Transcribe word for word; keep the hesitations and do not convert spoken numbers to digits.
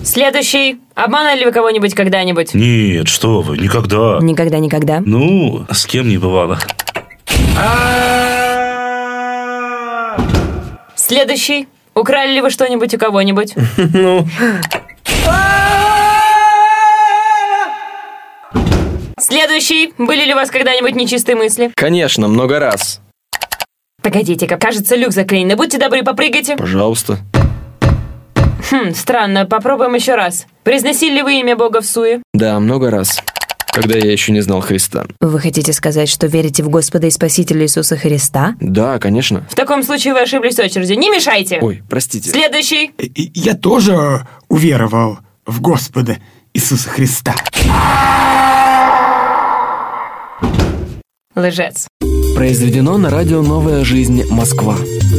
Следующий. Обманывали вы кого-нибудь когда-нибудь? Нет, что вы, никогда. Никогда-никогда. Ну, с кем не бывало. Следующий. Украли ли вы что-нибудь у кого-нибудь? Ну... Следующий. Были ли у вас когда-нибудь нечистые мысли? Конечно, много раз. Погодите-ка, кажется, люк заклеен. Будьте добры, попрыгайте. Пожалуйста. Хм, странно, попробуем еще раз. Произносили ли вы имя Бога в суе? Да, много раз. Когда я еще не знал Христа. Вы хотите сказать, что верите в Господа и Спасителя Иисуса Христа? Да, конечно. В таком случае вы ошиблись очередью. Не мешайте. Ой, простите. Следующий. Я тоже уверовал в Господа Иисуса Христа. Лжец. Произведено на радио «Новая жизнь. Москва».